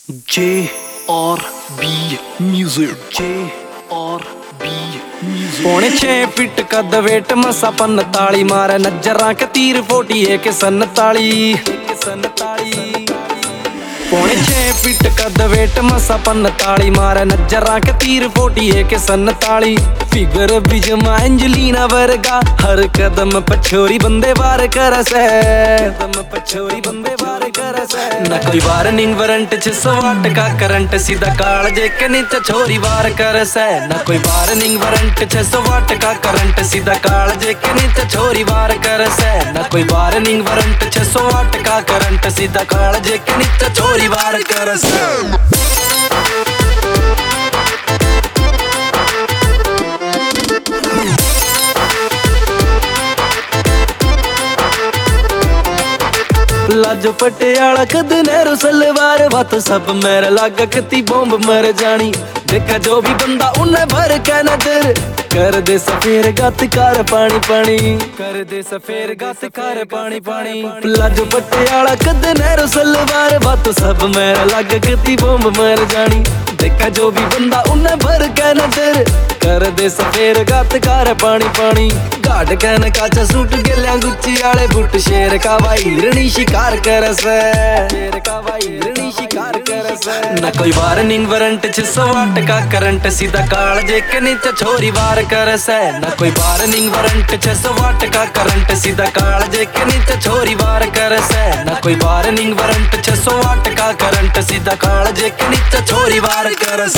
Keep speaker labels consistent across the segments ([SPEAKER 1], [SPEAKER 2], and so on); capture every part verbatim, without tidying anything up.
[SPEAKER 1] जे और B music जे और B music
[SPEAKER 2] पौने छे फिट कद वेट मसा पन्नताली मारे नजरा के तीर फोटी एक सन्नताली एक सन्नताली पौने छे फिट कद वेट मसा पन्नताली मारे नजरा के तीर फोटी एक सन्नताली फिगर भी जमा एंजलीना वर्गा हर कदम पछोरी बंदे बार करस कदम पछोरी बंदे बार करस ना कोई वार्निंग वारंट छह सौ वाट का करंट सीधा काल जे के नीचे छोरी वार करस ना कोई वार्निंग वारंट छह सौ वाट का करंट सीधा काल जे के नीचे छोरी वार करस ना कोई वार्निंग वारंट छह सौ वाट का करंट सीधा काल जे के नीचे छोरी वार करस। लाजो पटियाला कद नेहरू सलवार बात सब मेरे लागा कती बॉम्ब मर जानी देखा जो भी बंदा उन्हें भर के नजर कर दे सफेर गात कार पानी पानी कर दे सफेर गात कार पानी पानी लाजो पटियाला कद नेहरू सलवार बात सब मेरे लागा कती बॉम्ब मर जानी देखा जो भी बंदा उन्हें भर के नजर कर दे सफेर गात कार पानी पानी गाड़ कहने काचा सूट गलियां गुच्ची आले बुट शेर का भाई हिरणी शिकार करस शेर का भाई हिरणी शिकार करस ना कोई वार्निंग वारंट छह सौ वाट का करंट सीधा काल जे के नीचे छोरी वार करस ना कोई वार्निंग वारंट छह सौ वाट का करंट सीधा काल जे के नीचे छोरी वार करस ना कोई वार्निंग वारंट छह सौ वाट का करंट सीधा काल जे के नीचे छोरी वार करस।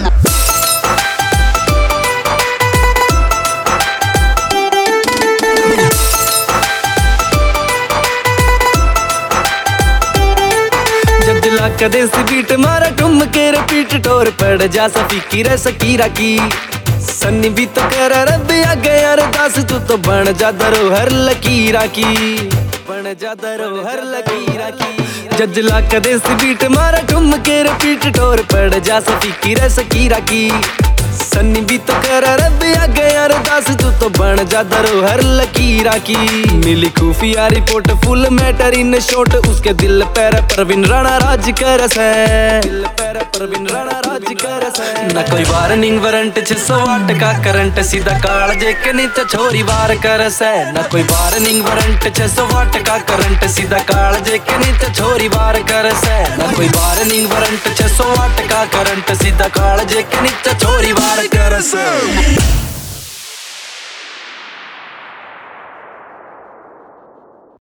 [SPEAKER 2] कदे सी बीट मारा ठुम के रिपीट टोर पड़ जा सफीकी रे सकीरा की सन्नी भी तो कर रब आगे यार दास तू तो बन जा धरोहर लकीरा की बन जा धरोहर लकीरा की जजला कदे सी बीट मारा ठुम के रिपीट टोर पड़ जा सफीकी रे सकीरा की सन्नी भी तो कर रब आगे यार दास तू तो बन जा धरोहर लकीरा की मिली खुफिया report full matter in short उसके दिल पैर प्रवीण राणा राज करस है दिल पैर प्रवीण राणा राज करस है ना कोई वार्निंग वारंट छह सौ वाट का करंट सीधा काल जे के नीचे छोरी वार करस है ना कोई वार्निंग वारंट छह सौ वाट का करंट सीधा काल जे के नीचे छोरी वार करस है ना कोई वार्निंग वारंट छह सौ वाट का करंट सीधा काल जे के नीचे छोरी वार करस।